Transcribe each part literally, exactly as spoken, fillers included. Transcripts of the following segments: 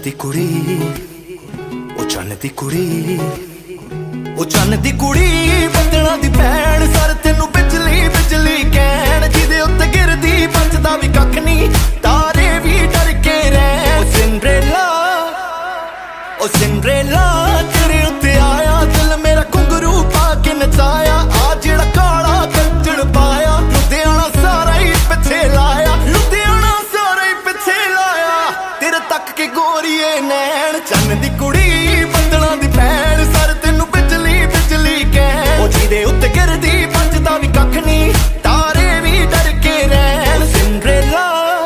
दी कुड़ी ओ चन्न दी कुड़ी ओ चन्न दी कुड़ी बदला दी भैन सर तेनू बिजली बिजली कहण जिदे उत्ते गिरदी बचदा भी कख नहीं तारे भी डर के रैन ओ सिंड्रेला ओ सिंड्रेला तेरे उत्ते आया दिल मेरा घुंघरू पा के नचाया आ जेड़ा काला कंजड़ पाया लुधियाना सारा ही पिछे लाया लुधियाना सारा ही पिछे लाया तेरे तक के गोरीए नैन चन्न दी कुड़ी बदला दी भैन सर तेनू बिजली बिजली कहण ओ जिदे उत्ते गिरदी बचदा भी कख नहीं तारे भी डर के रैन सिंड्रेला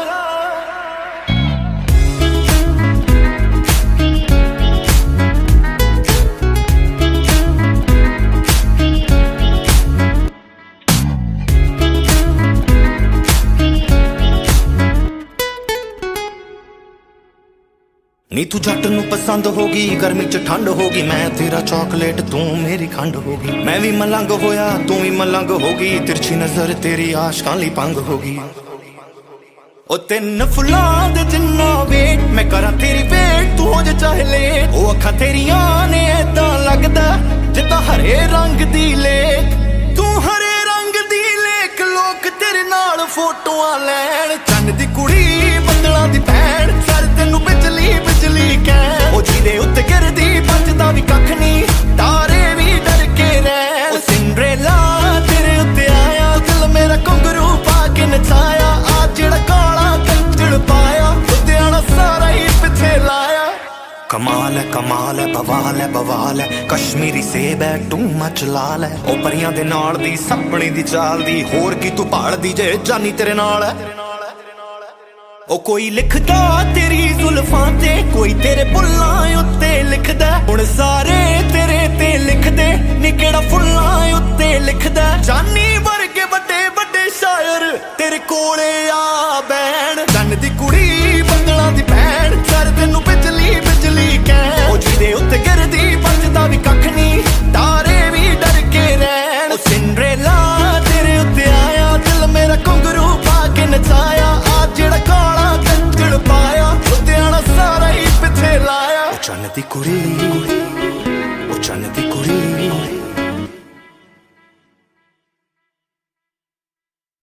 नी तू जट नू पसंद होगी गर्मी च ठंड होगी मैं तेरा चॉकलेट तू मेरी खंड होगी मैं भी मलंग होया तू भी मलंग होगी तिरछी नजर तेरी आशकां लई पंग होगी ओ तिन फुलां दे जिन्ना वेट मैं करा तेरी वेट तू हो जा चाहे लेट ओ अखां तेरियां ने ऐदां लगदा जिद्दां हरे रंग दी लेक तू हरे रंग दी लेक लोक तेरे नाल फोटोआं लैण चन्न दी कुड़ी बदला दी भैन सर तेनू बिजली बिजली कहण ओ जिदे उत्ते गिरदी बचदा भी कख नहीं तारे भी डर के रैन ओ सिंड्रेला तेरे उत्ते आया दिल मेरा घुंघरू पा के नचाया आ जेड़ा काला कंजड़ पाया लुधियाना सारा ही पिछे लाया कमाल है कमाल है बवाल है बवाल है कश्मीरी सेब है टू मच लाल है ओ परियां दे नाल दी सपने दी चाल दी होर की तू भालदी जे जानी तेरे नाल है ओ कोई लिखदा तेरी जुल्फां ते कोई तेरे बुल्लां उत्ते लिखदा हुण सारे तेरे ते लिखदे नी केड़ा फुल्लां उत्ते लिखदा जानी वर्गे बड़े बड़े शायर तेरे कोले आ बैण चन्न दी कुड़ी बदला दी भैन सर तेनू बिजली बिजली कहण ओ जिदे उत्ते गिरदी बचदा भी कख नहीं तारे भी डर के रैन ओ सिंड्रेला तेरे उत्ते आया दिल मेरा घुंघरू पा के नचाया आ जेड़ा काला कंजड़ पाया लुधियाना सारा ही पिछे लाया चन्न दी कुड़ी